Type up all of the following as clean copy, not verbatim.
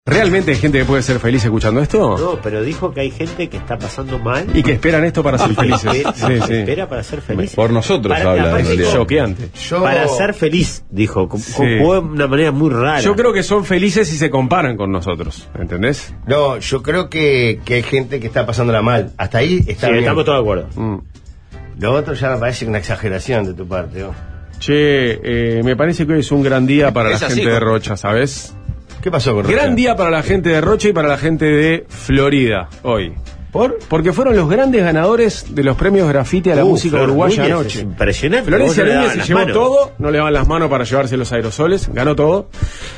¿Realmente hay gente que puede ser feliz escuchando esto? No, pero dijo que hay gente que está pasando mal. Y que esperan esto para ser felices. Espera para ser feliz. Por nosotros habla. Choqueante. Para ser feliz, dijo. Jugó de una manera muy rara. Yo creo que son felices si se comparan con nosotros. ¿Entendés? No, yo creo que hay gente que está pasándola mal. Hasta ahí está bien. Estamos todos de acuerdo. Lo otro ya me parece una exageración de tu parte, ¿no? Che, me parece que hoy es un gran día para la gente de Rocha, ¿sabes? ¿Qué pasó con Rocha? Gran día para la gente de Rocha y para la gente de Florida hoy. Porque fueron los grandes ganadores de los premios Graffiti a la música uruguaya anoche. Impresionante. Florencia Núñez se llevó todo, no le daban las manos para llevarse los aerosoles, ganó todo.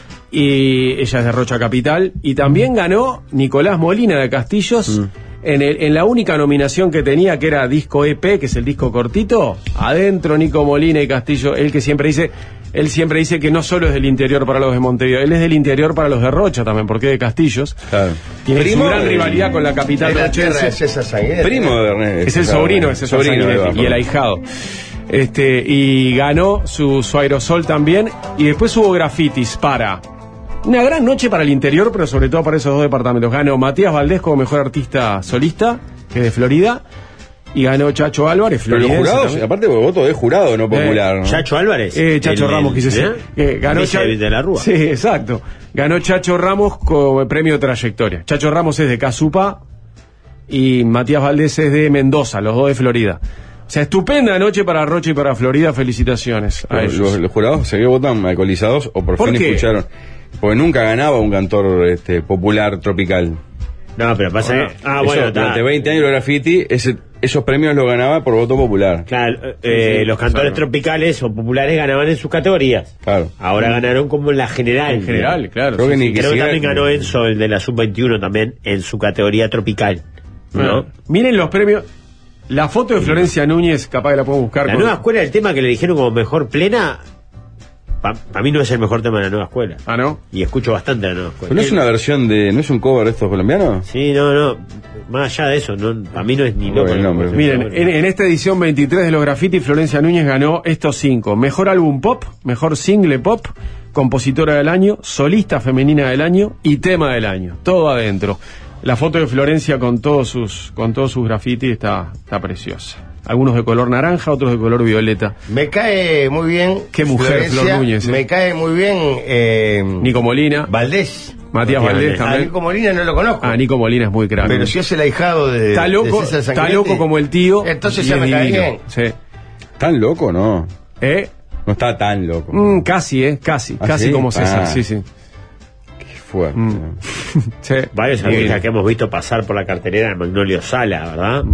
Y ella es de Rocha Capital. Y también ganó Nicolás Molina de Castillos. En la única nominación que tenía, que era disco EP, que es el disco cortito, adentro Nico Molina y Castillo, él siempre dice que no solo es del interior para los de Montevideo, él es del interior para los de Rocha también, porque es de Castillos. Claro. Tiene su gran rivalidad con la capital rochense. Primo de Ernest. Es el sobrino de César Sanguinetti y el ahijado. Y ganó su aerosol también, y después hubo grafitis para... Una gran noche para el interior, pero sobre todo para esos dos departamentos. Ganó Matías Valdés como mejor artista solista, que es de Florida, y ganó Chacho Álvarez, floridense. Pero los jurados, aparte porque voto de jurado, no popular, ¿no? Chacho Álvarez. Chacho Ramos, quise decir. Ganó de la Rúa. Sí, exacto. Ganó Chacho Ramos con premio de trayectoria. Chacho Ramos es de Cazupá y Matías Valdés es de Mendoza, los dos de Florida. O sea, estupenda noche para Rocha y para Florida, felicitaciones a ellos. Los jurados se votan alcoholizados o por fin escucharon. Porque nunca ganaba un cantor popular tropical. No, pero pasa que... durante 20 años de graffiti, esos premios los ganaba por voto popular. Claro, los cantores tropicales o populares ganaban en sus categorías. Claro. Ahora ganaron como en la general. En general, claro. Creo que también ganó Enzo, el de la Sub-21 también, en su categoría tropical. ¿No? Miren los premios. La foto de Florencia Núñez, capaz que la puedo buscar. La nueva escuela, el tema que le dijeron como mejor plena... Para mí no es el mejor tema de la nueva escuela. Ah, ¿no? Y escucho bastante la nueva escuela. ¿No es una versión ¿no es un cover de estos colombianos? Sí, no. Más allá de eso, para mí no es ni loco. Miren, en esta edición 23 de los Graffiti, Florencia Núñez ganó estos 5. Mejor álbum pop, mejor single pop, compositora del año, solista femenina del año y tema del año. Todo adentro. La foto de Florencia con todos sus graffiti está preciosa. Algunos de color naranja, otros de color violeta. Me cae muy bien. Qué mujer, Flor Núñez. Me cae muy bien. Nico Molina. Valdés. Matías Valdés también. A Nico Molina no lo conozco. Nico Molina es muy crack. Pero si es el ahijado de. Está loco, de César Sanguinetti. Está loco como el tío. Entonces ya me cae bien. Sí. ¿Tan loco no? No está tan loco. Casi, casi como César, sí. Qué fuerte. Sí. Varios artistas que hemos visto pasar por la cartelera de Magnolio Sala, ¿verdad?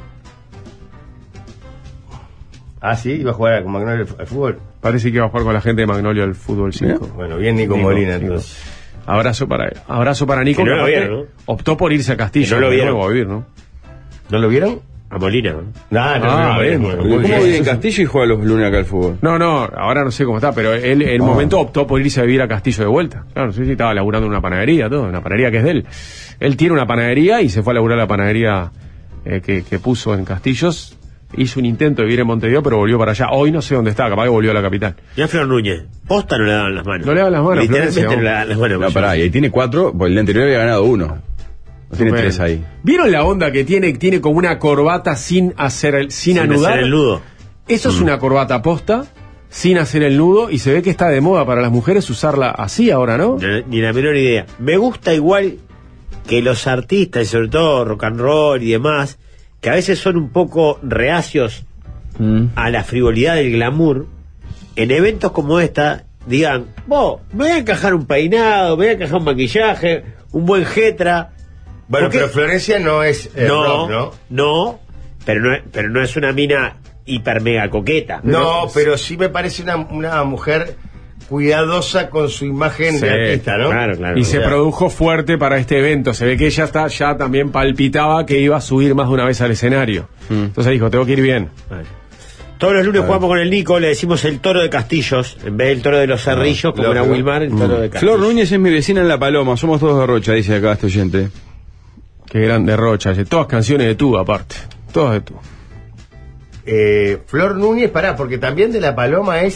Ah, sí, iba a jugar con Magnolio al fútbol. Parece que iba a jugar con la gente de Magnolio al fútbol 5. Bueno, bien Nico Molina, entonces. Abrazo para él. Abrazo para Nico. Que no lo vieron, ¿no? Optó por irse a Castillo. Que no lo vieron. A vivir, ¿no? ¿No lo vieron? A Molina, ¿no? ¿Cómo vive en Castillo y juega los lunes acá al fútbol? No, ahora no sé cómo está, pero él en el momento optó por irse a vivir a Castillo de vuelta. Claro, no sé si estaba laburando en una panadería, una panadería que es de él. Él tiene una panadería y se fue a laburar la panadería que puso en Castillos. Hizo un intento de vivir en Montevideo, pero volvió para allá. Hoy no sé dónde está, capaz que volvió a la capital. Y a Flor Núñez, posta no le daban las manos. No le daban las manos, literalmente no le daban las manos. No, pará, y ahí tiene 4, porque el anterior había ganado 1. No tiene 3 ahí. ¿Vieron la onda que tiene como una corbata sin anudar? Sin hacer el nudo. Eso es una corbata posta, sin hacer el nudo, y se ve que está de moda para las mujeres usarla así ahora, ¿no? Ni la menor idea. Me gusta igual que los artistas, y sobre todo rock and roll y demás, que a veces son un poco reacios a la frivolidad del glamour, en eventos como esta, digan, me voy a encajar un peinado, me voy a encajar un maquillaje, un buen jetra. Bueno, pero Florencia no es rock, ¿no? No, pero no es una mina hiper mega coqueta. No, pero sí me parece una mujer cuidadosa con su imagen de artista, ¿no? Claro. Y se produjo fuerte para este evento. Se ve que ella ya también palpitaba que iba a subir más de una vez al escenario. Entonces dijo, tengo que ir bien. Todos los lunes jugamos con el Nico, le decimos el toro de Castillos, en vez del toro de los Cerrillos, como era Wilmar, el toro de Castillos. Flor Núñez es mi vecina en La Paloma, somos todos de Rocha, dice acá este oyente. Qué grande Rocha, todas canciones de tú aparte, todas de tú. Flor Núñez, porque también de La Paloma es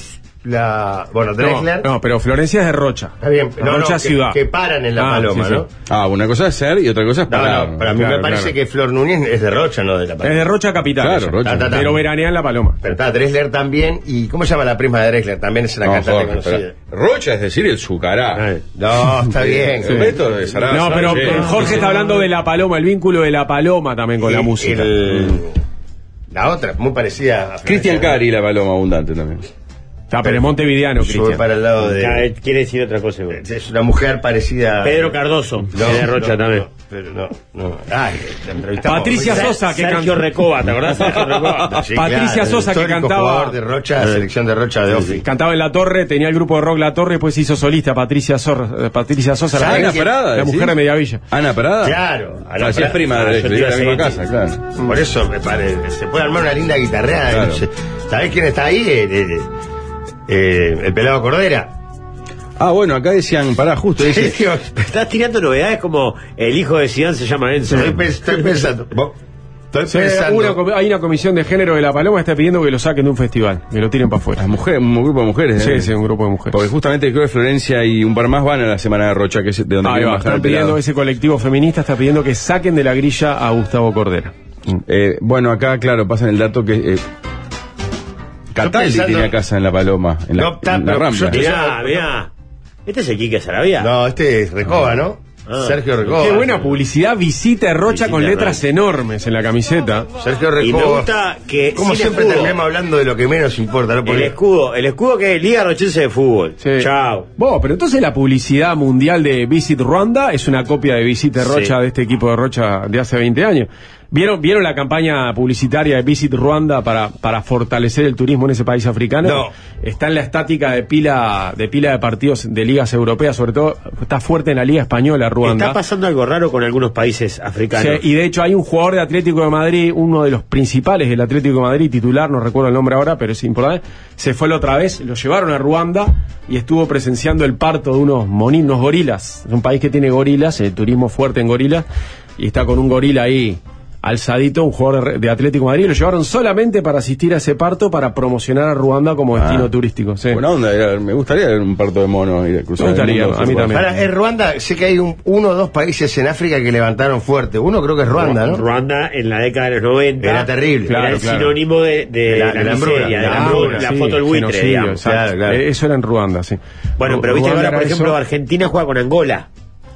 Drexler. No, pero Florencia es de Rocha. Está bien, Rocha ciudad. Que paran en La Paloma, sí, ¿no? Ah, una cosa es ser y otra cosa es parar. No, para mí me parece que Flor Núñez es de Rocha, no de La Paloma. Es de Rocha capital. Claro, Rocha. Pero veranea en La Paloma. Pero está Drexler también. ¿Y cómo se llama la prima de Drexler? También es una cantante Jorge, conocida. Rocha es decir el Zucará. No, está bien. Sí. Esto de Sarasa, No, pero sí. Jorge está hablando de La Paloma, el vínculo de La Paloma también con la música. La otra, muy parecida a Cristian Cari, La Paloma abundante también. Está, pero es montevideano, Sube Cristian. para el lado de... Quiere decir otra cosa, güey. Es una mujer parecida... Pedro Cardoso, de Rocha también. Pero no. Ay, la entrevistamos. Patricia Sosa, que Sergio Recoba, ¿te acordás? Sergio Recoba. Sí, Patricia Sosa, que histórico cantaba- jugador de Rocha, selección de Rocha de Ofi. Cantaba en La Torre, tenía el grupo de rock La Torre, después se hizo solista Patricia Sosa, la, Ana Parada, la mujer ¿decís? de Mediavilla. Ana Parada. Claro. Así es prima de yo te iba a la misma decir, casa, claro. Por eso me parece, se puede armar una linda guitarreada. Claro. ¿Sabés quién está ahí? El pelado Cordera. Ah, bueno, acá decían, pará, justo, dice. Estás tirando novedades como el hijo de Zidane se llama Enzo. Estoy pensando. Estoy Sí, pensando. hay una comisión de género de La Paloma que está pidiendo que lo saquen de un festival, que lo tiren para afuera. Las mujeres, un grupo de mujeres. Sí, sí, un grupo de mujeres. Porque justamente creo que Florencia y un par más van a la semana de Rocha, que es de donde Ahí quieren va, bajar están el pelado. pidiendo, ese colectivo feminista está pidiendo que saquen de la grilla a Gustavo Cordera. Bueno, acá, claro, pasan el dato que Cataldi pensando- tenía casa en La Paloma, en la, No, está, en la pero Rambla. yo- Mirá. Este es el Quique Sarabia. No, este es Recoba, ¿no? Sergio Recoba. Qué buena publicidad, visita de Rocha Visita con de letras enormes en la camiseta. Sergio Y me Recoba. gusta que Como sin siempre escudo. terminamos hablando de lo que menos importa, ¿no? El Porque escudo que es Liga Rochense de Fútbol. Sí. Chao. Vos, pero entonces la publicidad mundial de Visit Ruanda es una copia de Visit Rocha, Sí. de este equipo de Rocha de hace 20 años. ¿Vieron la campaña publicitaria de Visit Ruanda para fortalecer el turismo en ese país africano? No. Está en la estática de pila de partidos de ligas europeas, sobre todo está fuerte en la Liga Española, Ruanda. Está pasando algo raro con algunos países africanos. Sí, y de hecho hay un jugador de Atlético de Madrid, uno de los principales del Atlético de Madrid, titular, no recuerdo el nombre ahora, pero es importante, se fue la otra vez, lo llevaron a Ruanda y estuvo presenciando el parto de unos gorilas. Es un país que tiene gorilas, el turismo fuerte en gorilas, y está con un gorila ahí alzadito, un jugador de Atlético de Madrid, lo llevaron solamente para asistir a ese parto, para promocionar a Ruanda como destino turístico. Sí. Buena onda, me gustaría ver un parto de monos y cruzar Me el gustaría, mundo, a mí se puede. también. Para, en Ruanda, sé que hay uno o dos países en África que levantaron fuerte. Uno creo que es Ruanda, ¿no? Ruanda en la década de los 90 Era terrible. era el Claro. sinónimo de la hambruna. miseria, de la La hambruna, hambruna, la Sí, foto del buitre, genocidio, digamos. exacto. Claro. Eso era en Ruanda, sí. Bueno, pero viste que Ruanda ahora, por era ejemplo, eso. Argentina juega con Angola.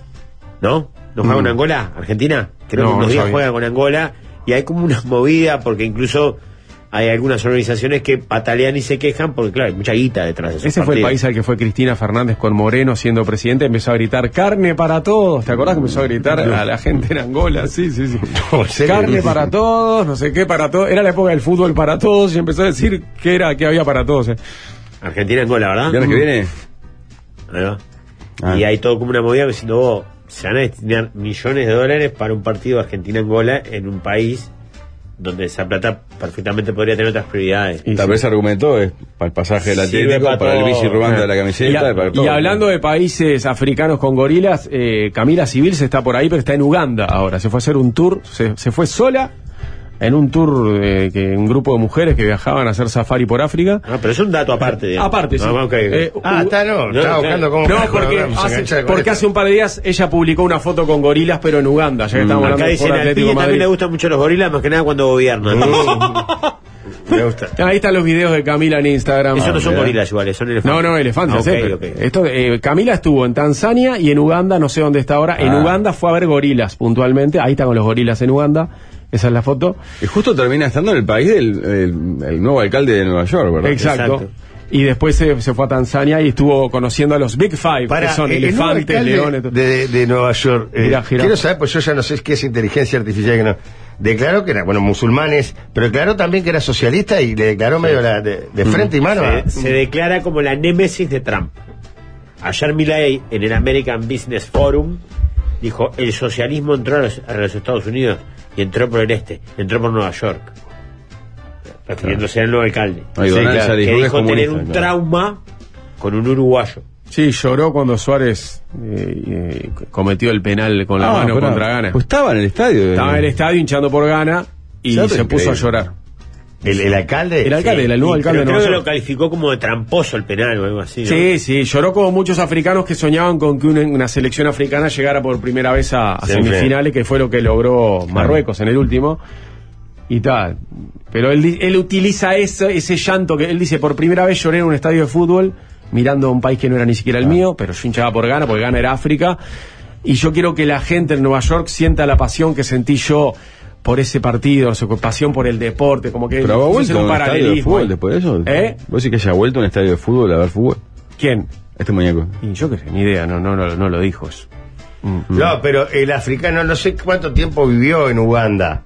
¿No? ¿No juega con Angola? ¿Argentina? Creo No, que unos no días sabía. juega con Angola y hay como una movida porque incluso hay algunas organizaciones que patalean y se quejan porque, claro, hay mucha guita detrás de esos Ese fue el partidos. país al que fue Cristina Fernández con Moreno siendo presidente, empezó a gritar carne para todos. ¿Te acordás que empezó a gritar a la gente en Angola? Sí, sí, sí. ¿En serio? Carne para todos, no sé qué para todos. Era la época del fútbol para todos y empezó a decir que había para todos. Argentina-Angola, ¿verdad? ¿Viernes que viene? Ahí va. Ah. Y hay todo como una movida diciendo, vos, se van a destinar millones de dólares para un partido de Argentina-Angola en un país donde esa plata perfectamente podría tener otras prioridades. Y Tal sí. vez argumentó es para el pasaje del Sirve Atlético, para el todo. bici Ruanda de la Y, camiseta, para todo. y hablando de países africanos con gorilas, Camila Civils está por ahí, pero está en Uganda ahora. Se fue a hacer un tour, se fue sola en un tour que un grupo de mujeres que viajaban a hacer safari por África. Ah, pero es un dato aparte. digamos. Aparte, sí. Ah, ok. Está No, estaba buscando cómo... No, cómo porque, vamos a enganchar con esto. hace un par de días ella publicó una foto con gorilas, pero en Uganda, ya que estamos hablando Acá de dicen por al Atlético pibe de también Madrid. le gustan mucho los gorilas, más que nada cuando gobiernan. Me gusta. Ahí están los videos de Camila en Instagram. Esos no son mirá. gorilas iguales, son elefantes. No, elefantes. Ah, ok, sí, pero ok. Esto, Camila estuvo en Tanzania y en Uganda, no sé dónde está ahora. En Uganda fue a ver gorilas puntualmente. Ahí están con los gorilas en Uganda. Esa es la foto. Y justo termina estando en el país el nuevo alcalde de Nueva York, ¿verdad? Exacto. Y después se fue a Tanzania y estuvo conociendo a los Big Five, que son el nuevo elefantes, alcalde leones. de Nueva York. Jirafa. Quiero saber, pues yo ya no sé qué es inteligencia artificial que no. Declaró que era, bueno, musulmanes, pero declaró también que era socialista y le declaró medio de frente y mano. Se declara como la némesis de Trump. Ayer Milley, en el American Business Forum, dijo, el socialismo entró a los Estados Unidos y entró por el este, entró por Nueva York. Refiriéndose al nuevo alcalde. Ay, Donalza que dijo que es dijo tener comunista, un claro. trauma con un uruguayo. Sí, lloró cuando Suárez cometió el penal con la mano pero- contra Ghana. Pues estaba en el estadio. Estaba en el estadio hinchando por Ghana y Ya te se puso a increíble. llorar. ¿El alcalde? El alcalde, el nuevo alcalde de Nueva York. York. Creo que lo calificó como de tramposo el penal o algo así, ¿no? Sí, lloró como muchos africanos que soñaban con que una selección africana llegara por primera vez a semifinales, que fue lo que logró Marruecos en el último. Y tal. Pero él utiliza ese llanto que él dice, por primera vez lloré en un estadio de fútbol, mirando a un país que no era ni siquiera el mío, pero yo hinchaba por Ghana, porque Ghana era África. Y yo quiero que la gente en Nueva York sienta la pasión que sentí yo por ese partido, o sea, pasión por el deporte, como que... ¿Pero ha vuelto a un estadio de fútbol después de eso? ¿Vos decís que haya vuelto a un estadio de fútbol a ver fútbol? ¿Quién? Este muñeco. Y yo qué sé, ni idea, no lo dijo eso. No, pero el africano no sé cuánto tiempo vivió en Uganda.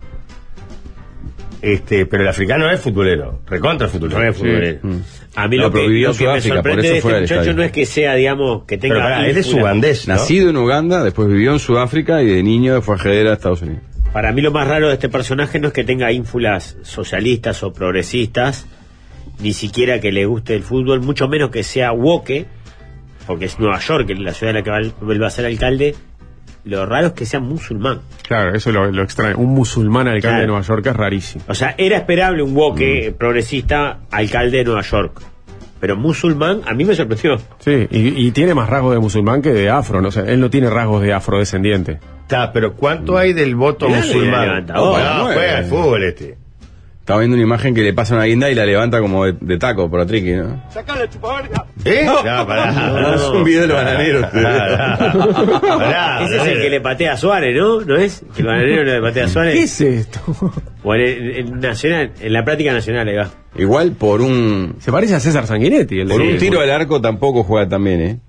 Pero el africano es futbolero, recontra futbolero. No es futbolero. Sí. A mí lo que me sorprende de este muchacho no es que sea, digamos, que tenga... Pero él es ugandés, ¿no? Nacido en Uganda, después vivió en Sudáfrica y de niño fue ajedrez a Estados Unidos. Para mí lo más raro de este personaje no es que tenga ínfulas socialistas o progresistas, ni siquiera que le guste el fútbol, mucho menos que sea woke, porque es Nueva York, la ciudad de la que vuelve a ser alcalde. Lo raro es que sea musulmán. Claro, eso lo extraña. Un musulmán alcalde de Nueva York es rarísimo. O sea, era esperable un woke progresista alcalde de Nueva York. Pero musulmán, a mí me sorprendió. Sí, y tiene más rasgos de musulmán que de afro, ¿no? O sea, él no tiene rasgos de afrodescendiente. Está, pero ¿cuánto hay del voto musulmán? Juega al fútbol Estaba viendo una imagen que le pasa una guinda y la levanta como de taco por Atriqui, ¿no? ¡Sacale, chupaverga! No, pará. No, es un video de los bananeros. Ese es el que le patea a Suárez, ¿no? ¿No es? Que el bananero le patea a Suárez. ¿Qué es esto? O en Nacional, en la práctica nacional, ahí va. Igual por un... Se parece a César Sanguinetti. Por un tiro al arco tampoco juega tan bien, ¿eh?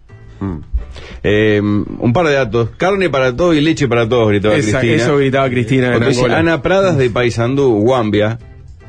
Un par de datos. Carne para todos y leche para todos, gritaba Cristina. Eso gritaba Cristina en Angola. Ana Pradas de Paysandú, Guambia.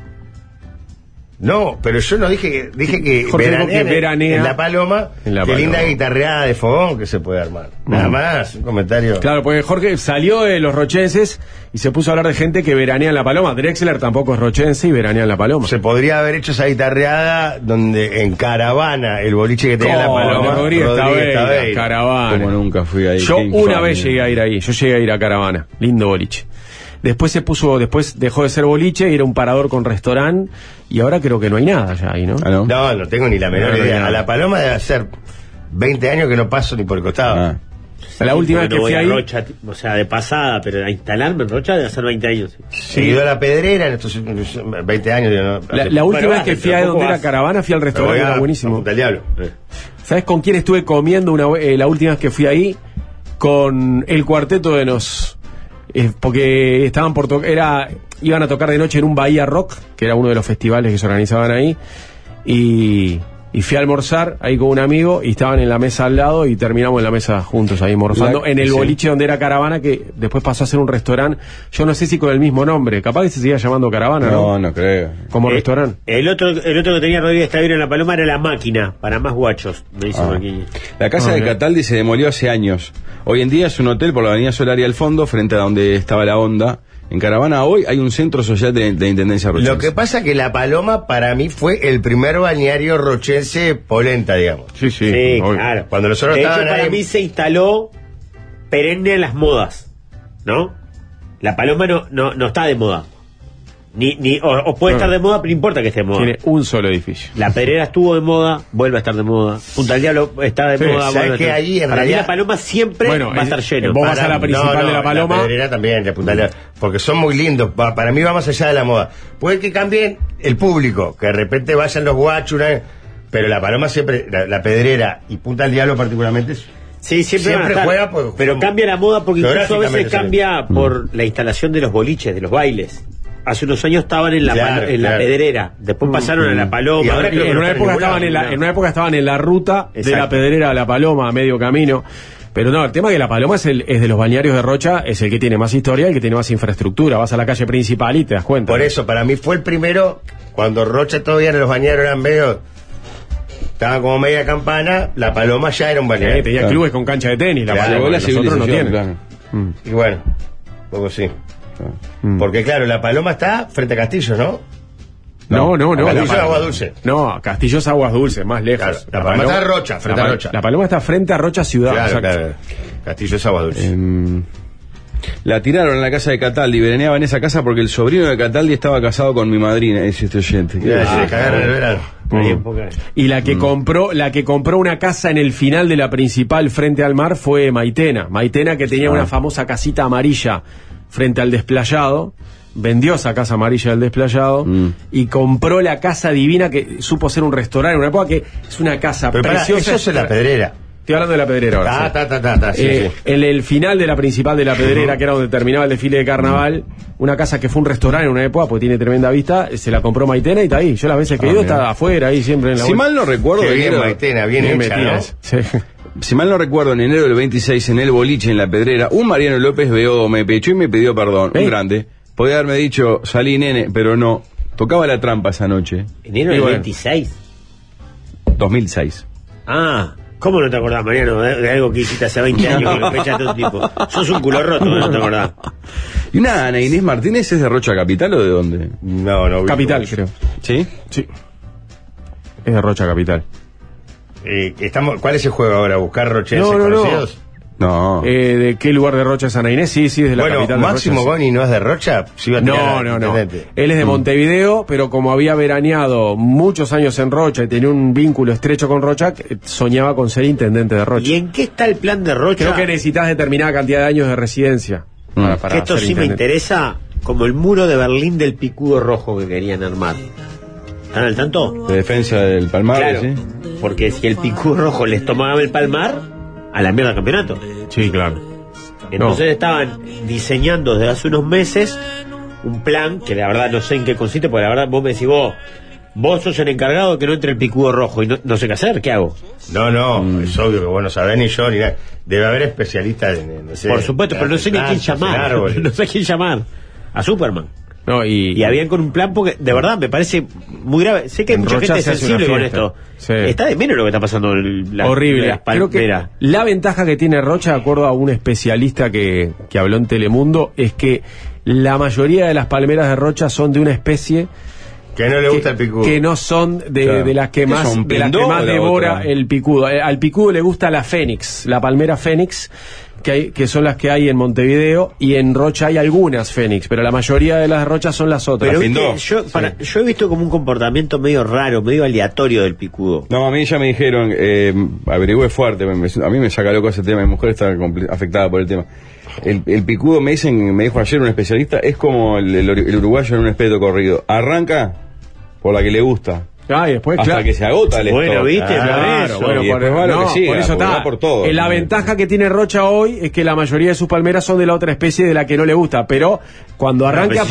No, pero yo no dije que veranea en La Paloma. Qué linda guitarreada de fogón que se puede armar. Nada más, un comentario. Claro, porque Jorge salió de los rochenses y se puso a hablar de gente que veranea en La Paloma. Drexler tampoco es rochense y veranea en La Paloma. Se podría haber hecho esa guitarreada donde en Caravana, el boliche que tenía La Paloma. Rodríguez Taveira, Caravana. Como nunca fui ahí. Yo una vez llegué a ir ahí. Yo llegué a ir a Caravana. Lindo boliche. Después dejó de ser boliche y era un parador con restaurante y ahora creo que no hay nada ya ahí, ¿no? No tengo ni la menor idea. A La Paloma debe hacer 20 años que no paso ni por el costado. La última vez que fui ahí... Rocha, o sea, de pasada, pero a instalarme en Rocha debe hacer 20 años. Seguido a La Pedrera en estos 20 años. La última vez que fui a donde era Caravana, fui al restaurante, era buenísimo. ¿Sabes con quién estuve comiendo la última vez que fui ahí? Con el Cuarteto de Nos... porque estaban iban a tocar de noche en un Bahía Rock, que era uno de los festivales que se organizaban ahí, y fui a almorzar ahí con un amigo y estaban en la mesa al lado y terminamos en la mesa juntos ahí almorzando en el boliche donde era Caravana, que después pasó a ser un restaurante. Yo no sé si con el mismo nombre, capaz que se seguía llamando Caravana, ¿no? No creo. Como restaurante. El otro que tenía Rodríguez Taveira en La Paloma era La Máquina, para más guachos, me dice Marquini. La casa de Cataldi se demolió hace años. Hoy en día es un hotel por la avenida Solari al fondo, frente a donde estaba la Honda. En Caravana hoy hay un centro social de Intendencia Rochense. Lo que pasa es que La Paloma para mí fue el primer balneario rochense polenta, digamos. Sí, claro. Cuando nosotros de hecho, estaban para ahí... mí se instaló perenne en las modas, ¿no? La Paloma no está de moda. O puede estar de moda, pero no importa que esté de moda. Tiene un solo edificio. La Pedrera estuvo de moda, vuelve a estar de moda. Punta del Diablo está de moda. ¿Sabes que ahí en para realidad... mí La Paloma siempre va a estar lleno. Vos vas a la principal de La Paloma. La Pedrera también, de Punta del Diablo, porque son muy lindos. Para mí va más allá de la moda. Puede que cambien el público, que de repente vayan los guachos, pero La Paloma siempre, la Pedrera y Punta del Diablo particularmente... Sí, siempre juega, pero cambia la moda porque incluso a veces cambia por la instalación de los boliches, de los bailes. Hace unos años estaban en la Pedrera, después pasaron a La Paloma. Y ahora en una época estaban en la ruta de La Pedrera a La Paloma, a medio camino. Pero no, el tema es que La Paloma es de los balnearios de Rocha, es el que tiene más historia y el que tiene más infraestructura. Vas a la calle principal y te das cuenta. Por eso, para mí fue el primero, cuando Rocha todavía en los balnearios eran medio... Estaba como media campana, La Paloma ya era un balneario. Tenía clubes con cancha de tenis, La Paloma, los otros no tienen. Claro. Y bueno, poco sí. Porque claro, La Paloma está frente a Castillo, ¿no? No. Castillo es Agua Dulce. No, Castillo es Aguas Dulces, más lejos. Claro, La Paloma está a Rocha, frente a Rocha. La Paloma está frente a Rocha ciudad. Claro. Castillo es Agua Dulce. La tiraron en la casa de Cataldi, veraneaba en esa casa porque el sobrino de Cataldi estaba casado con mi madrina, dice este oyente. Se cagaron el verano. Y la que compró una casa en el final de la principal frente al mar fue Maitena. Maitena, que tenía una famosa casita amarilla frente al desplayado, vendió esa casa amarilla del desplayado y compró la casa divina que supo ser un restaurante en una época, que es una casa preciosa. Eso es La Pedrera. Estoy hablando de La Pedrera ahora. Sí. En el final de la principal de La Pedrera, que era donde terminaba el desfile de carnaval, una casa que fue un restaurante en una época, porque tiene tremenda vista, se la compró Maitena y está ahí. Yo las veces que he ido está afuera, ahí siempre en la Si mal no recuerdo, bien Maitena, bien hecha, ¿no? Sí. Si mal no recuerdo, en enero del 26, en el boliche en La Pedrera, un Mariano López me pechó y me pidió perdón. Un grande. Podía haberme dicho, salí nene, pero no. Tocaba la trampa esa noche. ¿Enero del 26? 2006. Ah, ¿cómo no te acordás, Mariano, de algo que hiciste hace 20 años con fecha de todo tipo? Sos un culo roto, ¿no te acordás? ¿Y una Ana Inés Martínez es de Rocha Capital o de dónde? No. Capital, creo. ¿Sí? Sí. Es de Rocha Capital. ¿Cuál es el juego ahora? ¿Buscar rochenses conocidos? No. ¿De qué lugar de Rocha es Ana Inés? Sí, es de la capital de Rocha. Máximo Goni no es de Rocha. No. Él es de Montevideo, pero como había veraneado muchos años en Rocha y tenía un vínculo estrecho con Rocha, soñaba con ser intendente de Rocha. ¿Y en qué está el plan de Rocha? Creo que necesitas determinada cantidad de años de residencia. Para que esto sí me interesa, como el muro de Berlín del picudo rojo que querían armar. ¿Están al tanto? De defensa del Palmar, claro, ¿sí? porque si el picudo rojo les tomaba el Palmar, a la mierda el campeonato. Sí, claro. Entonces estaban diseñando desde hace unos meses un plan que la verdad no sé en qué consiste, porque la verdad vos me decís, vos sos el encargado de que no entre el picudo rojo y no sé qué hacer, ¿qué hago? No, es obvio que vos no sabés ni yo ni nada. Debe haber especialistas no sé, por supuesto, pero no sé ni a quién llamar. No sé a quién llamar. A Superman. No, y habían con un plan, porque de verdad me parece muy grave. Sé que hay mucha gente sensible con esto. Sí. Está de menos lo que está pasando en horrible. Creo que la ventaja que tiene Rocha, de acuerdo a un especialista que habló en Telemundo, es que la mayoría de las palmeras de Rocha son de una especie que no le gusta el picudo, que no son de las que más devora otra? El picudo. Al picudo le gusta la fénix, la palmera fénix, que son las que hay en Montevideo, y en Rocha hay algunas fénix, pero la mayoría de las de Rocha son las otras. Pero yo he visto como un comportamiento medio raro, medio aleatorio del picudo. No, a mí ya me dijeron, averigüé fuerte, a mí me saca loco ese tema, mi mujer está afectada por el tema. El picudo, me dijo ayer un especialista, es como el uruguayo en un espeto corrido. Arranca por la que le gusta. Y después, hasta que se agota el stock. Bueno, ¿viste? Por eso está. Por todo. La ventaja que tiene Rocha hoy es que la mayoría de sus palmeras son de la otra especie de la que no le gusta, pero cuando arranca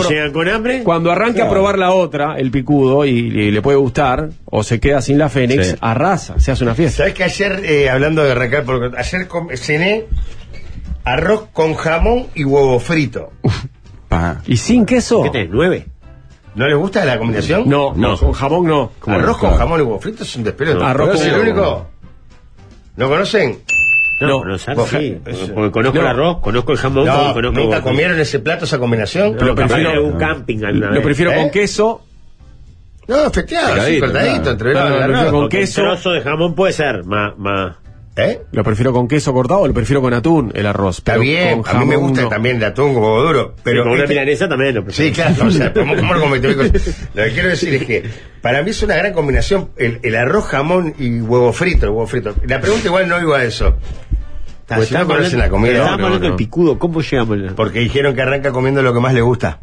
a probar la otra, el picudo, y le puede gustar, o se queda sin la fénix, arrasa, se hace una fiesta. ¿Sabes que ayer, hablando de arrancar, porque ayer cené arroz con jamón y huevo frito? ¿Y sin queso? ¿Qué tenés, 9? ¿No les gusta la combinación? No, con jamón no. Arroz con jamón y huevo frito es un despelote. Arroz con el único. ¿No conocen? No, sí. Porque conozco el arroz, conozco el jamón. ¿Nunca comieron ese plato, esa combinación? Lo prefiero en un camping. Lo prefiero con queso. No, efectivamente, así cortadito, entre con queso. Un trozo de jamón puede ser más. Lo prefiero con queso cortado o lo prefiero con atún, el arroz. Está bien, a mí me gusta también el atún con huevo duro. Pero con una milanesa también lo prefiero. Sí, claro, o sea, ¿cómo lo cometés? Lo que quiero decir es que para mí es una gran combinación el arroz, jamón y huevo frito, La pregunta igual no iba a eso. Pues estábamos hablando del picudo, ¿cómo llegamos? Porque dijeron que arranca comiendo lo que más le gusta.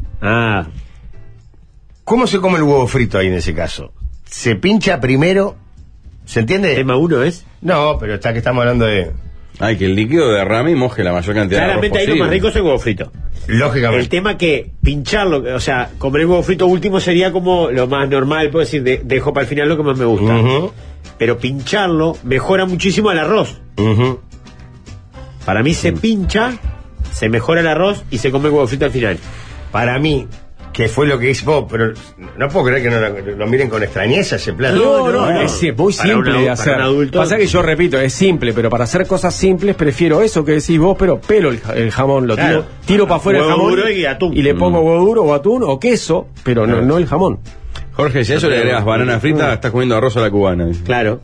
¿Cómo se come el huevo frito ahí en ese caso? ¿Se pincha primero? ¿Se entiende? ¿Tema 1 es? No, pero está que estamos hablando de... Que el líquido derrame y moje la mayor cantidad de arroz posible. Claramente ahí lo más rico es el huevo frito. Lógicamente. El tema que pincharlo, o sea, comer el huevo frito último sería como lo más normal, puedo decir, dejo para el final lo que más me gusta. Pero pincharlo mejora muchísimo el arroz. Para mí se pincha, se mejora el arroz y se come el huevo frito al final. Para mí, que fue lo que hizo vos, pero no puedo creer que no lo miren con extrañeza ese plato. No, es muy simple de hacer. Pasa que yo repito, es simple, pero para hacer cosas simples prefiero eso que decís vos, pero pelo el jamón, lo tiro para afuera el jamón y le pongo huevo duro o atún o queso, pero no el jamón. Jorge, si a eso le agregas banana frita, estás comiendo arroz a la cubana. Claro.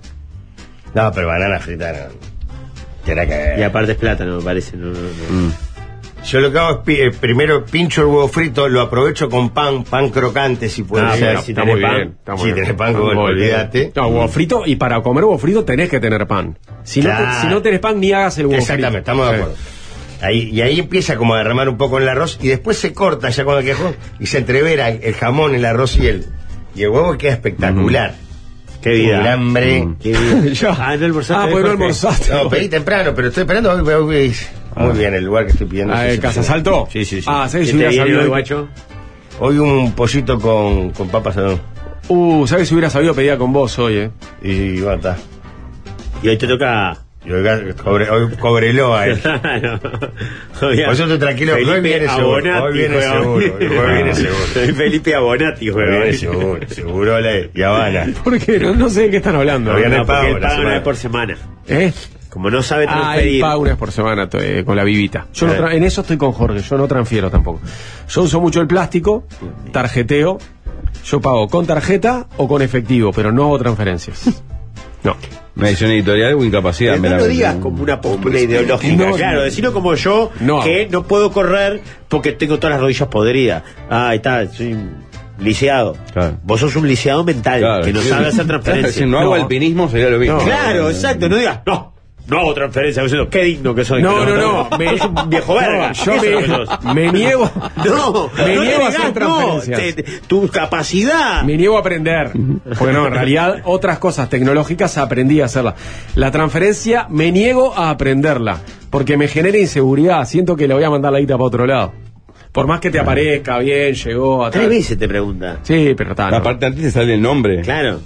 No, pero banana frita no. Y aparte es plátano, me parece. Yo lo que hago es primero pincho el huevo frito, lo aprovecho con pan crocante si puede ser. Bueno, Si está tenés muy pan, bien, está muy si bien. tenés pan, Está muy olvídate. bien. No, huevo frito, y para comer huevo frito tenés que tener pan. Si Claro. no tenés pan, ni hagas el huevo Exactamente, frito. estamos de Sí. acuerdo. Y ahí empieza como a derramar un poco en el arroz y después se corta ya con el quejón y se entrevera el jamón, el arroz y el huevo, queda espectacular. Qué vida. Un hambre. Qué vida. Ya. ¿no almorzaste? Pues no Jorge? almorzaste. No, pedí temprano, pero estoy esperando. Muy bien el lugar que estoy pidiendo. Ah, Sí, ¿Casa sí. Salto? Sí, sí, sí. Ah, ¿sabes ¿Qué si te hubiera viene sabido? hoy, guacho? Hoy un pollito con papas no. ¿Sabes si hubiera sabido pedía con vos hoy, Y bata. Y hoy te toca... Y hoy cobreló a él. Por eso estoy tranquilo, que hoy viene seguro. Abonati Hoy viene juega seguro. Hoy viene seguro. Felipe Abonati Hoy juega. viene seguro. Seguro y Habana. ¿Por qué? No sé de qué están hablando. Todavía no No, hay porque pago él la paga una semana. vez por semana. ¿Eh? Como no sabe Él transferir... paga una vez por semana con la vivita. Yo no en eso estoy con Jorge, yo no transfiero tampoco. Yo uso mucho el plástico, tarjeteo. Yo pago con tarjeta o con efectivo, pero no hago transferencias. No. Medición editorial o incapacidad. No lo meramente. digas como una postura ideológica, No, claro, decirlo como yo, no. que no puedo correr porque tengo todas las rodillas podridas. Ah, ahí está, soy lisiado. Claro. Vos sos un lisiado mental, Claro. que no sabe hacer Claro, transferencias. si no hago alpinismo sería lo mismo. Claro, exacto, no digas, no hago transferencia, diciendo, qué digno que soy. No, Pero no, no. sos un viejo verga. Yo Eso es lo que sos. me niego. No, Me no niego te a hacer digas, no, transferencias. tu capacidad. Me niego a aprender. Porque no, en realidad, otras cosas tecnológicas aprendí a hacerlas. La transferencia me niego a aprenderla. Porque me genera inseguridad. Siento que le voy a mandar la guita para otro lado. Por más que te aparezca bien, llegó a 3 veces te pregunta. Sí, pero está. no. Aparte antes te sale el nombre. Claro.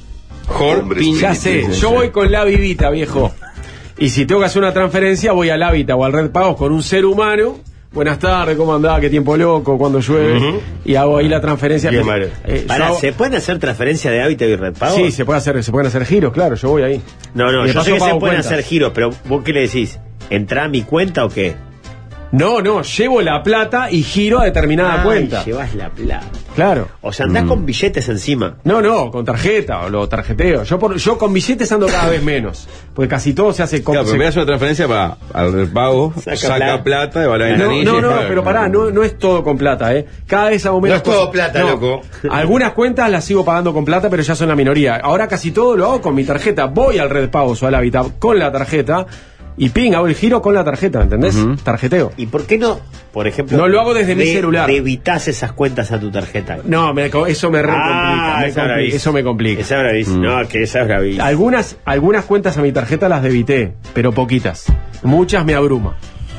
Ya sé, yo voy con la vivita, viejo. Y si tengo que hacer una transferencia, voy al Hábitat o al Red Pagos con un ser humano. Buenas tardes, ¿cómo andaba? ¿Qué tiempo loco? ¿Cuándo llueve? Y hago ahí la transferencia. Bien, Mario. Pará, ¿se pueden hacer transferencias de hábitat y red pago? Sí, se pueden hacer giros, claro, yo voy ahí. No, Y de yo paso sé que se pago pueden cuentas. hacer giros, pero ¿vos qué le decís? ¿Entrá a mi cuenta o qué? No, llevo la plata y giro a determinada cuenta. Llevas la plata. Claro. O sea, andás con billetes encima. No, con tarjeta o lo tarjeteo. Yo con billetes ando cada vez menos. Porque casi todo se hace con. Claro, pero me das una transferencia para al pago, saca plata y va a la ventanilla. No, pero pará, no es todo con plata, Cada vez hago menos. No es todo plata, loco. Algunas cuentas las sigo pagando con plata, pero ya son la minoría. Ahora casi todo lo hago con mi tarjeta. Voy al Red Pagos o al Hábitat con la tarjeta y hago el giro con la tarjeta, ¿entendés? Tarjeteo. ¿Y por qué no, por ejemplo... No lo hago desde mi celular. Debitás esas cuentas a tu tarjeta? No, eso me complica. Eso me complica. Esa es bravísima. No, que esa es bravísima. Algunas cuentas a mi tarjeta las debité, pero poquitas. Muchas me abruma.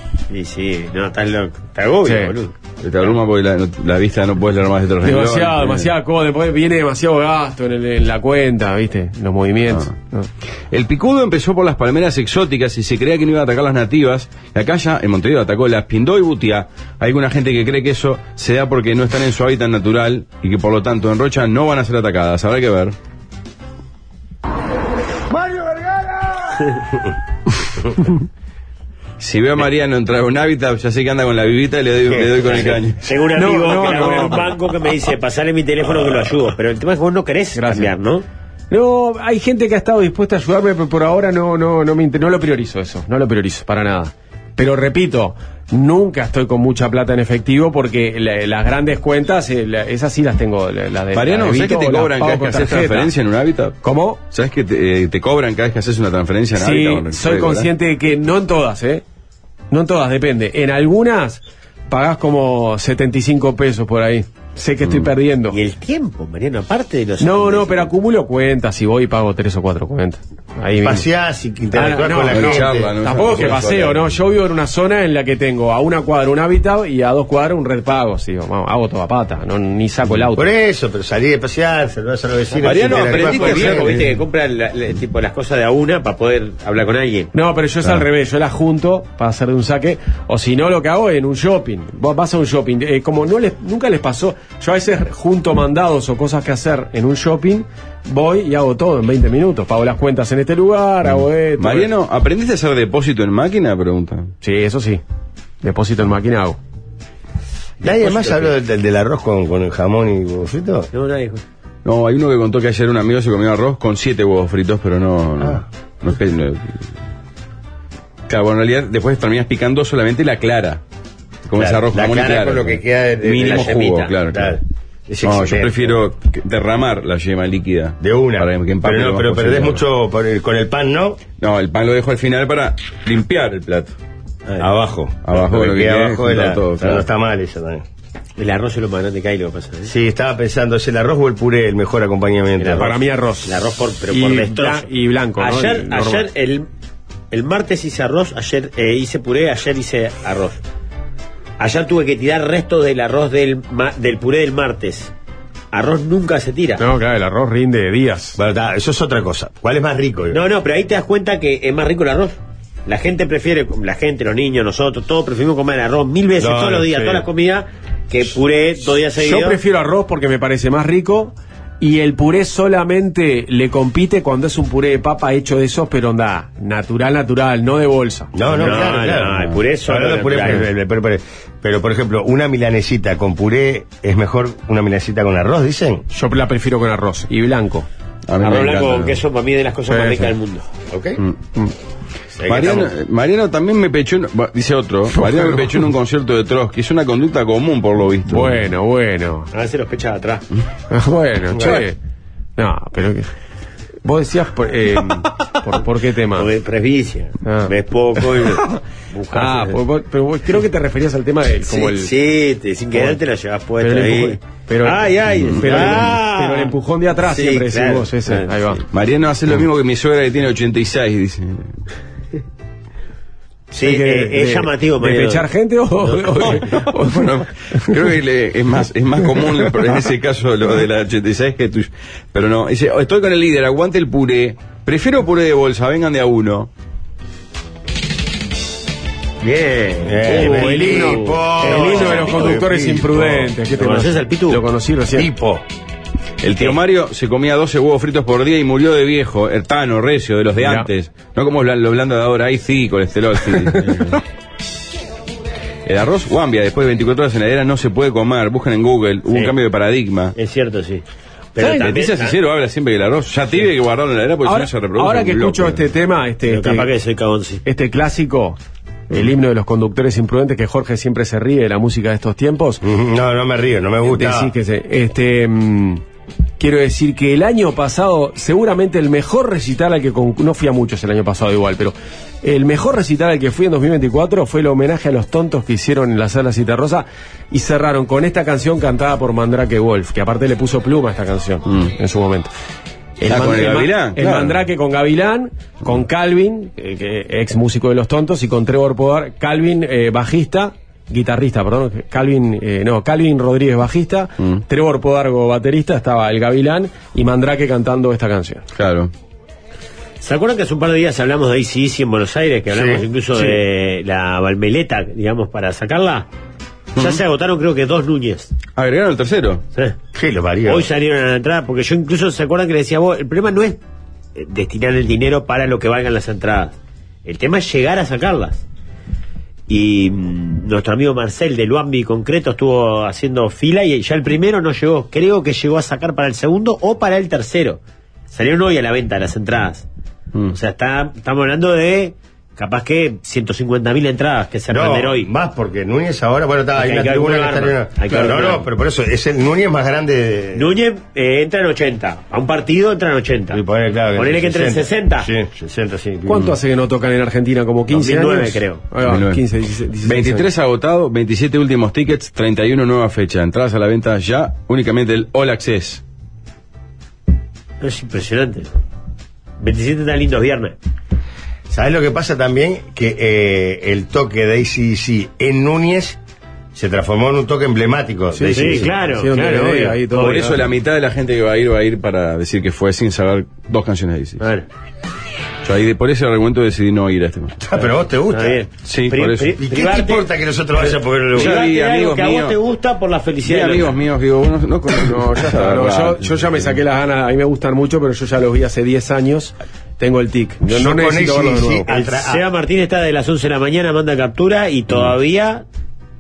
Sí, no, estás loco. Te agobio, Sí. boludo. Te abruma porque la vista no puedes leer más de otros Demasiado cosa. Después viene demasiado gasto en la cuenta, ¿viste? Los movimientos. No. El picudo empezó por las palmeras exóticas y se creía que no iba a atacar las nativas. Y acá ya, en Montevideo, atacó las pindó y butiá. Hay alguna gente que cree que eso se da porque no están en su hábitat natural y que por lo tanto en Rocha no van a ser atacadas. Habrá que ver. ¡Mario Vergara! Si veo a Mariano entrar a un hábitat, ya sé que anda con la vivita y le doy con el caño. Tengo un amigo No, que labura en un no. banco que me dice, pasale mi teléfono que lo ayudo. Pero el tema es que vos no querés Gracias. cambiar, ¿no? No, hay gente que ha estado dispuesta a ayudarme, pero por ahora no lo priorizo eso. No lo priorizo, para nada. Pero repito, nunca estoy con mucha plata en efectivo porque las grandes cuentas, esas sí las tengo. La de Mariano, la ¿sabes que débito, te las cobran pago cada vez que con haces tarjeta. transferencia en un hábitat? ¿Cómo? ¿Sabes que te cobran cada vez que haces una transferencia en Sí, hábitat? soy consciente de que no en todas, No en todas, depende. En algunas pagás como 75 pesos por ahí. Sé que estoy perdiendo. Y el tiempo, Mariano, aparte de los... No, pero acumulo cuentas y voy y pago 3 o 4 cuentas. Ahí mismo. Paseás y interactuás Ah, no, con la no, gente. charla, ¿no? Tampoco que Esa paseo, cosa. ¿no? Yo vivo en una zona en la que tengo a una cuadra un hábitat y a 2 cuadras un red pago. Sí, vamos, hago toda pata, ni saco el auto. Por eso, pero salí de pasear, saludás a los vecinos. Mariano, interactuás aprendiste con a hacer- gente. viste que compra tipo las cosas de a una para poder hablar con alguien. No, pero yo es al revés, yo las junto para hacer de un saque, o si no lo que hago es en un shopping. Vos vas a un shopping, como nunca les pasó, yo a veces junto mandados o cosas que hacer en un shopping, voy y hago todo en 20 minutos, pago las cuentas en este lugar, hago esto. Mariano, ¿aprendiste a hacer depósito en máquina? Pregunta. Sí, eso sí, depósito en máquina hago. ¿Nadie más habló del arroz con el jamón y huevo frito? No, nadie dijo. No, hay uno que contó que ayer un amigo se comió arroz con 7 huevos fritos, pero no. Claro, bueno, en realidad después terminas picando solamente la clara. Como ese arroz la jamón y clara claro. con lo que queda de mínimo la jugo, yemita. claro. Es No, yo excelente. prefiero derramar la yema líquida. De una. Para que empape pero lo no, más pero posible. perdés mucho con el pan, ¿no? No, el pan lo dejo al final para limpiar el plato. Abajo. Abajo, lo que queda quede, abajo de juntar la. todo, o sea, claro. no está mal eso también. El arroz es lo más grande que hay, lo que pasa. Sí, estaba pensando, ¿es el arroz o el puré el mejor acompañamiento? Para mí arroz. El arroz pero Y por destrozo. y blanco, ¿no? Ayer, El normal. ayer el martes hice arroz, ayer hice puré, ayer hice arroz. Ayer tuve que tirar restos del arroz del puré del martes. Arroz nunca se tira. No, claro, el arroz rinde días. Bueno, eso es otra cosa. ¿Cuál es más rico? No, pero ahí te das cuenta que es más rico el arroz. La gente prefiere, los niños, nosotros, todos preferimos comer arroz 1000 veces todos los días, sí. todas las comidas, que puré 2 días seguidos. Yo prefiero arroz porque me parece más rico. Y el puré solamente le compite cuando es un puré de papa hecho de esos, pero onda, natural, no de bolsa. No, claro. el puré solo Hablando de puré, natural. pero, por ejemplo, una milanesita con puré es mejor una milanesita con arroz, dicen. Yo la prefiero con arroz y blanco. A mí me Arroz blanco encanta. con queso para mí es de las cosas Sí, más ricas sí. del mundo. ¿Ok? Mariano también me pechó, dice otro, Mariano me pechó en un concierto de Trotsky, es una conducta común por lo visto. Bueno. A veces los pechas atrás. Bueno, che. No, pero que... Vos decías por qué tema. Porque presbicia. Ah. Ves poco y buscás. Pero vos creo que te referías al tema de como sin querer te la llevas puesta pero el ahí. empujón- pero el empujón de atrás Sí, siempre decís claro. vos ese. Claro, Ahí va. sí. Mariano hace lo mismo que mi suegra que tiene 86, dice. Sí, Hay que- es llamativo, ¿De Mariano. pechar gente o Bueno, creo que es más común en ese caso lo de la 86 que tuyo. Pero no, dice, estoy con el líder, aguante el puré. Prefiero puré de bolsa, vengan de a uno. Bien. el himno de los conductores imprudentes. ¿Qué te ¿Lo conoces al Pitu? Lo conocí recién. Tipo. El tío Mario se comía 12 huevos fritos por día y murió de viejo, hertano, recio, de los de Mirá. antes. No como lo blando de ahora, ahí sí, colesterol, sí. El arroz guambia, después de 24 horas en la heladera, no se puede comer. Busquen en Google, hubo un cambio de paradigma. Es cierto, sí. Leticia Cicero habla siempre que el arroz ya tiene que guardarlo en la heladera porque si no se reproduce. Ahora que como escucho loco. este tema, Pero capaz que soy cagón, sí. este clásico, el himno de los conductores imprudentes, que Jorge siempre se ríe de la música de estos tiempos. No me río, no me gusta. Decís que quiero decir que el año pasado, seguramente el mejor recital al que no fui a muchos el año pasado igual, pero el mejor recital al que fui en 2024 fue el homenaje a los tontos que hicieron en la Sala Citarrosa y cerraron con esta canción cantada por Mandrake Wolf, que aparte le puso pluma a esta canción en su momento. Con el Gavilán, el claro. Mandrake con Gavilán, con Calvin, ex músico de Los Tontos, y con Trevor Podar, Calvin guitarrista, Calvin Rodríguez bajista, Trevor Podargo baterista, estaba el Gavilán y Mandrake cantando esta canción. Claro. ¿Se acuerdan que hace un par de días hablamos de ACDC en Buenos Aires? Que hablamos incluso de la Valmeleta, digamos, para sacarla. Ya se agotaron, creo que 2 Núñez. ¿Agregaron el tercero? ¿Sí? Sí, lo parió. Hoy salieron a la entrada, porque yo incluso, ¿se acuerdan que le decía vos? El problema no es destinar el dinero para lo que valgan las entradas. El tema es llegar a sacarlas. Y nuestro amigo Marcel de Luambi Concreto estuvo haciendo fila y ya el primero no llegó. Creo que llegó a sacar para el segundo o para el tercero. Salieron hoy a la venta las entradas. O sea, estamos hablando de capaz que 150.000 entradas que se vender hoy. Más porque Núñez ahora, bueno, está Hay ahí una que tribuna que calcular, está hay que Claro, calcular. no, pero por eso es el Núñez más grande de... Núñez entra en 80. A un partido entra en 80. Sí, Ponele que entre en 60. Sí, 60, sí. ¿Cuánto hace que no tocan en Argentina? ¿Como 15 2009 años? creo. Ahí va, 2009. 15, 16 23 agotado, 27 últimos tickets, 31 nueva fecha. Entradas a la venta ya, únicamente el All Access. Es impresionante. 27 tan lindos viernes. ¿Sabes lo que pasa también? Que el toque de AC/DC en Núñez se transformó en un toque emblemático. de Sí, AC/DC. claro, Sí, donde claro, le obvio. ahí todo. Por eso la mitad de la gente que va a ir para decir que fue sin saber 2 canciones de DC. Bueno, Yo ahí por ese argumento decidí no ir a este. Ah, pero a vos te gusta. está bien. Sí, por eso. ¿Y qué te importa que nosotros vayamos porque no le Ya gusta? vi Private de algo amigos que a vos míos. te gusta por la Sí, felicidad. de amigos los- míos, digo, no, Ya está, no, yo ya me saqué las ganas, a mí me gustan mucho, pero yo ya los vi hace 10 años, tengo el tic. Yo no Yo con necesito verlos de AC/DC nuevo. El Seba Martín está de las 11 de la mañana, manda captura y todavía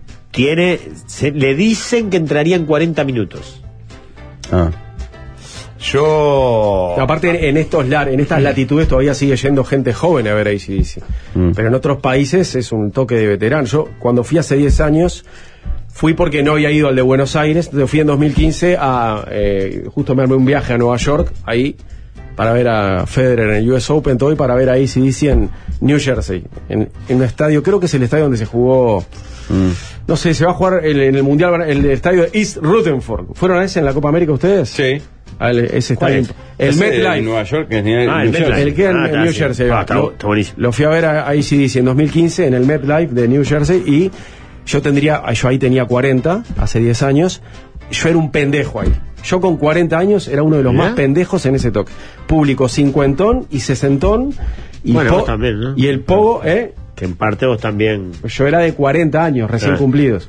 le dicen que entraría en 40 minutos. Ah. Aparte, en estas latitudes todavía sigue yendo gente joven a ver AC/DC. Pero en otros países es un toque de veterano. Yo, cuando fui hace 10 años, fui porque no había ido al de Buenos Aires. Entonces fui en 2015 justo me armé un viaje a Nueva York, ahí, para ver a Federer en el US Open, todo, y para ver a AC/DC en New Jersey. En un estadio, creo que es el estadio donde se jugó... No sé, se va a jugar en el Mundial, el estadio de East Rutherford. ¿Fueron a ese en la Copa América ustedes? Sí. Ese estadio. El MetLife. En Nueva York, que es New Jersey. El que en New Jersey. Está buenísimo. Lo fui a ver a AC/DC en 2015 en el MetLife de New Jersey, y yo ahí tenía 40, hace 10 años. Yo era un pendejo ahí. Yo con 40 años era uno de los más pendejos en ese toque. Público cincuentón y sesentón. Y bueno, vos también, ¿no? Y el pogo, que en parte vos también. Yo era de 40 años, recién cumplidos.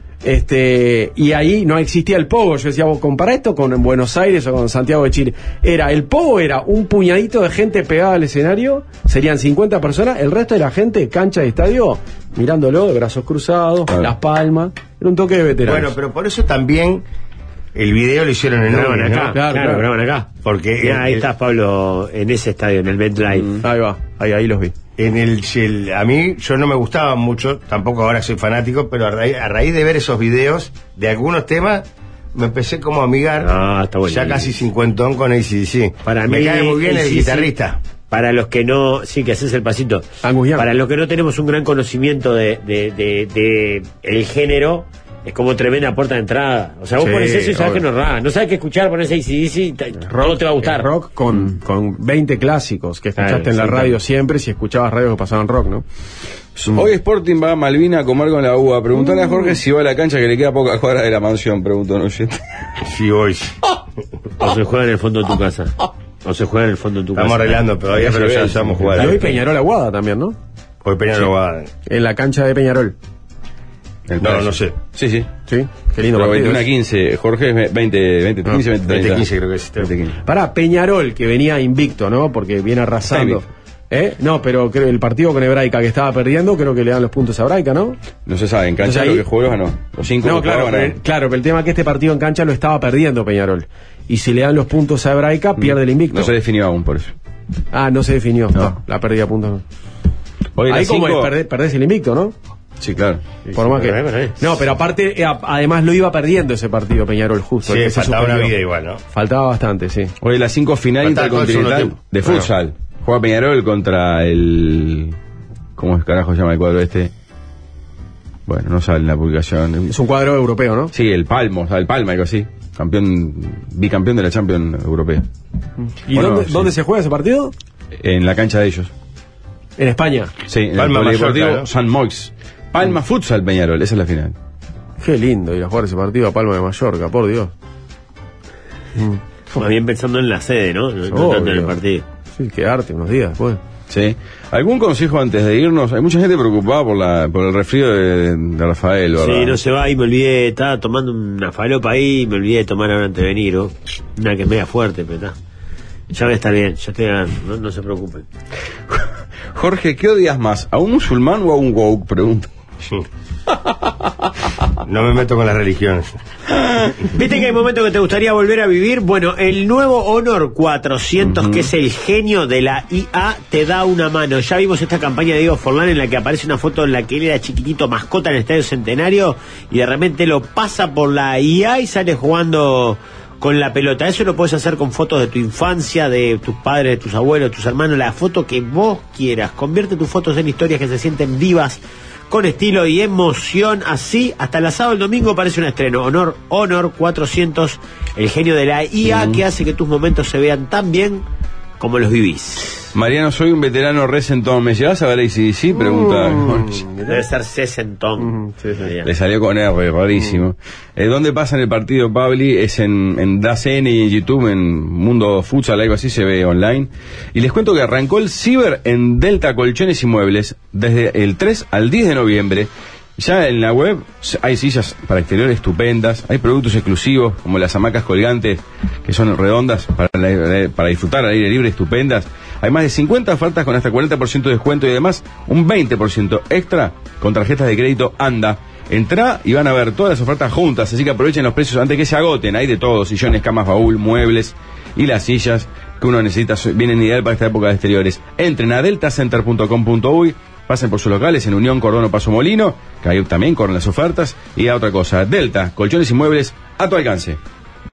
Y ahí no existía el pogo. Yo decía, vos compará esto con Buenos Aires o con Santiago de Chile. El pogo era un puñadito de gente pegada al escenario, serían 50 personas, el resto de la gente, cancha de estadio, mirándolo de brazos cruzados, las palmas. Era un toque de veteranos. Bueno, pero por eso también el video lo hicieron en graban acá, ¿no? claro, graban acá. Porque mirá, ahí está Pablo en ese estadio, en el MetLife. Ahí va, ahí los vi. A mí, yo no me gustaba mucho, tampoco ahora soy fanático, pero a raíz de ver esos videos de algunos temas, me empecé como a amigar. Está bueno. Ya casi cincuentón con AC/DC. Me cae muy bien el guitarrista. Para los que no, que haces el pasito. Para los que no tenemos un gran conocimiento de el género, es como tremenda puerta de entrada. O sea, vos pones eso y sabes que no sabes qué escuchar, pones AC/DC, no te va a gustar. Rock con 20 clásicos que escuchaste en la radio siempre, si escuchabas radio que pasaban rock, ¿no? Hoy Sporting va a Malvina a comer con la uva. Preguntale a Jorge si va a la cancha, que le queda pocas cuadras de la mansión, preguntó un oyente. Sí, voy. O se juega en el fondo de tu casa. Estamos arreglando todavía, pero ya vamos a jugar. Y hoy Peñarol Aguada también, ¿no? Hoy Peñarol Aguada. En la cancha de Peñarol. No sé. Sí. Qué lindo partido. 21-15, Jorge es 20-15, 20-15 creo que es. Pará, Peñarol, que venía invicto, ¿no? Porque viene arrasando. No, pero creo el partido con Hebraica que estaba perdiendo, creo que le dan los puntos a Hebraica, ¿no? No se sabe, en cancha ahí, lo que jugó ganó. Los 5 no, claro, pero el tema es que este partido en cancha lo estaba perdiendo Peñarol. Y si le dan los puntos a Hebraica, pierde el invicto. No se definió aún por eso. No se definió. No. La pérdida de puntos. Hoy ahí como perdés el invicto, ¿no? Sí, claro. Por más que... No, pero aparte, además lo iba perdiendo ese partido Peñarol, justo. Sí, faltaba una vida igual, ¿no? Faltaba bastante, sí. Hoy la 5 final intercontinental de futsal. Juega Peñarol contra el... ¿Cómo es carajo se llama el cuadro este? Bueno, no sale en la publicación. Es un cuadro europeo, ¿no? Sí, el Palmo, el Palma, algo así. Bicampeón de la Champions Europea. ¿Y dónde se juega ese partido? En la cancha de ellos. ¿En España? Sí, en Palma el Polideportivo Mallorca, ¿no? San Moix. Palma Futsal Peñarol, esa es la final. Qué lindo ir a jugar ese partido a Palma de Mallorca, por Dios. Más bien pensando en la sede, ¿no? No tanto en el partido. Sí, quedarte unos días después. Sí. ¿Algún consejo antes de irnos? Hay mucha gente preocupada por el resfrío de Rafael, ¿verdad? Sí, no se va y me olvidé, estaba tomando una falopa ahí y me olvidé de tomar ahora antes de venir, ¿no? Una que es media fuerte, pero está. Ya voy a estar bien, ya estoy ganando, no se preocupen. Jorge, ¿qué odias más? ¿A un musulmán o a un woke? Pregunta. Sí. No me meto con las religiones. ¿Viste que hay momentos que te gustaría volver a vivir? Bueno, el nuevo Honor 400, que es el genio de la IA, te da una mano. Ya vimos esta campaña de Diego Forlán en la que aparece una foto en la que él era chiquitito, mascota en el Estadio Centenario, y de repente lo pasa por la IA y sale jugando con la pelota. Eso lo puedes hacer con fotos de tu infancia, de tus padres, de tus abuelos, de tus hermanos, la foto que vos quieras. Convierte tus fotos en historias que se sienten vivas, con estilo y emoción, así hasta el sábado, el domingo aparece un estreno. Honor 400, el genio de la IA, que hace que tus momentos se vean tan bien como los vivís. Mariano, soy un veterano resentón. ¿Me llevas a ver AC/DC? Pregunta. Debe ser sesentón. Le salió con R, rarísimo. ¿Dónde pasan el partido, Pabli? Es en DACN y en YouTube, en Mundo Futsal, algo así, se ve online. Y les cuento que arrancó el Ciber en Delta Colchones y Muebles desde el 3 al 10 de noviembre. Ya en la web hay sillas para exterior estupendas, hay productos exclusivos como las hamacas colgantes que son redondas para disfrutar al aire libre, estupendas. Hay más de 50 ofertas con hasta 40% de descuento y además un 20% extra con tarjetas de crédito ANDA. Entrá y van a ver todas las ofertas juntas, así que aprovechen los precios antes que se agoten. Hay de todo, sillones, camas, baúl, muebles y las sillas que uno necesita vienen ideal para esta época de exteriores. Entren a deltacenter.com.uy, pasen por sus locales en Unión, Cordón o Paso Molino, que ahí también corren las ofertas. Y a otra cosa, Delta, colchones y muebles a tu alcance.